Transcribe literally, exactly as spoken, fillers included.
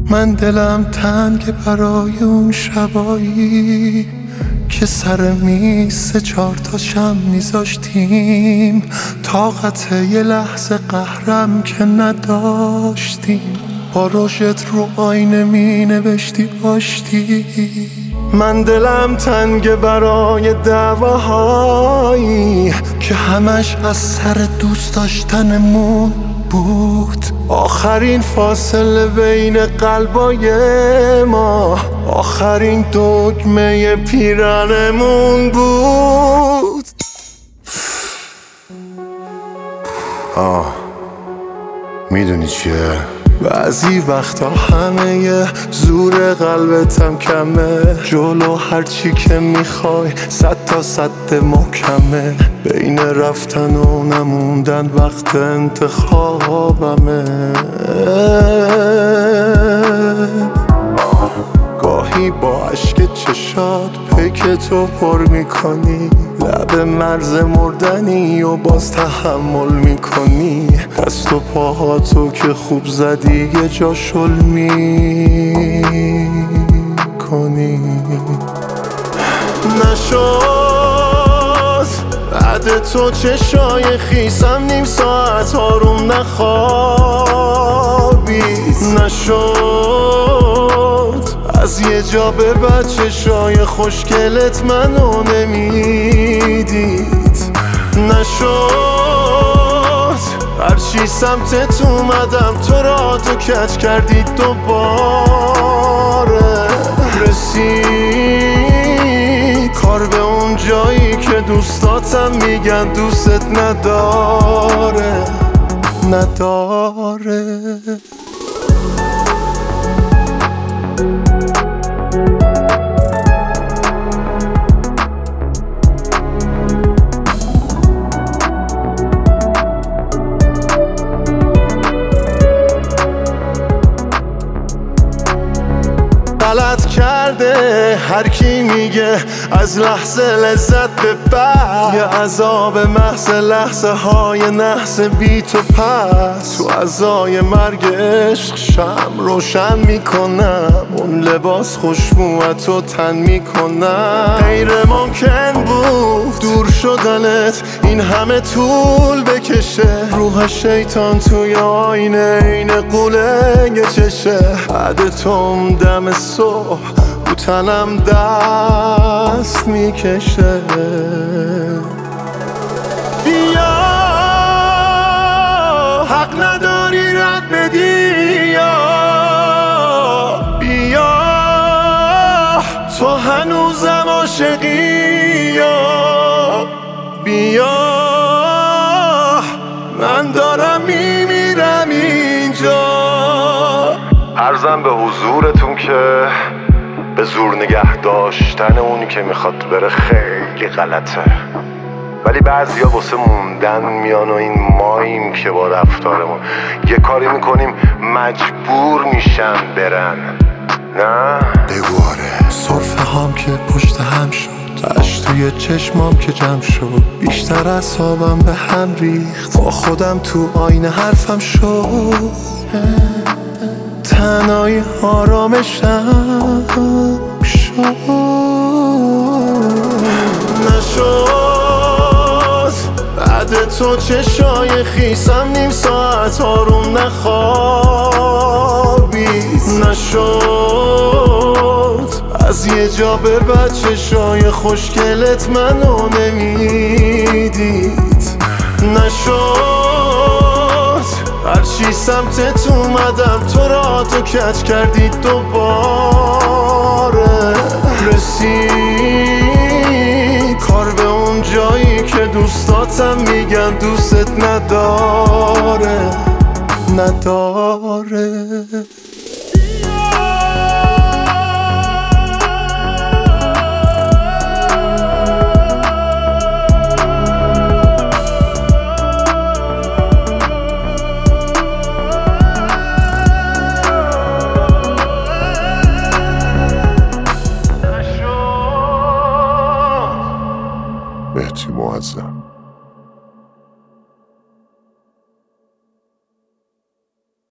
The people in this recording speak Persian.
من دلم تنگ برای اون شبایی که سر میز سه چهار تا شم میذاشتیم، طاقت یه لحظه قهرم که نداشتیم. با روشت رو آینه می نوشتی آشتی. من دلم تنگ برای دعواهایی که همش از سر دوست داشتنمون بود. آخرین فاصله بین قلبای ما، آخرین دگمه پیرنمون بود. آه میدونی چیه؟ بعضی وقتا همه زور قلبتم کمه، جلو هرچی که میخوای صد تا صد محکمه. بین رفتن و نموندن وقت انتخابمه. گاهی با عشق چشات پیک تو پر میکنی، لب مرز مردنی و باز تحمل میکنی. دست و پاهاتو که خوب زدی یه جا شل میکنی. نشد بعد تو چشای خیسم نیم ساعت آروم نخوابید. نشد از یه جا به بعد چشای خوشگلت منو نمیدید. نشد هرچی سمتت اومدم تو را تو کج کردید دوباره. رسید کار به اون جایی که دوستاتم میگن دوستت نداره نداره. غلط کرده هر کی میگه از لحظه لذت به بعد، یه عذاب محض لحظه های نحس بی تو پس. تو عزای مرگ عشق شم روشن میکنم، اون لباس خوشبوتو تن میکنم. غیر ممکن بود دور شدنت این همه طول بکشه. روح شیطان توی آینه این قوله یه چشه. بعد توم دم صبح رو تنم دست میکشه. بیا حق نداری رد بدی، یا بیا تو هنوزم عاشقی، یا بیا من دارم میمیرم اینجا. عرضم به حضورتون که به زور نگه داشتن اونی که میخواد بره خیلی غلطه، ولی بعضیا واسه موندن میان و این ماییم که با رفتارمون یه کاری میکنیم مجبور میشن برن. نه بگواره صرفه هام که پشت هم شد، اش توی چشمام که جمع شد. بیشتر اعصابم به هم ریخت، با خودم تو آینه حرفم شد. تنهایی آرامشم شد. نشد بعد تو چشای خیسم نیم ساعت آروم نخوابید. نشد از یه جا به بعد چشای خوشگلت منو نمیدید. نشد هرچی سمتت اومدم تو را تو کج کردید دوباره. رسید کار به اون جایی که دوستاتم میگن دوستت نداره نداره. مهدی معظم.